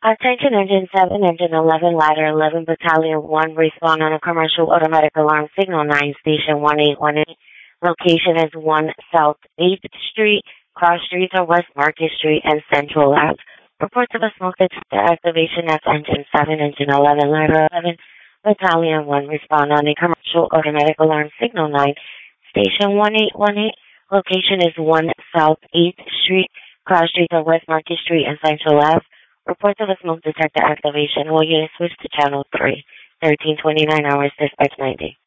Attention Engine 7, Engine 11, Ladder 11, Battalion 1, respond on a commercial automatic alarm signal 9, Station 1818. Location is 1 South 8th Street, Cross Street or West Market Street, and Central Ave. Reports of a smoke detector activation at Engine 7, Engine 11, Ladder 11, Battalion 1, respond on a commercial automatic alarm signal 9, Station 1818. Location is 1 South 8th Street, Cross Street or West Market Street, and Central Ave. Reports of a smoke detector activation. Will unit switch to channel 3. 1329 hours, dispatch 90.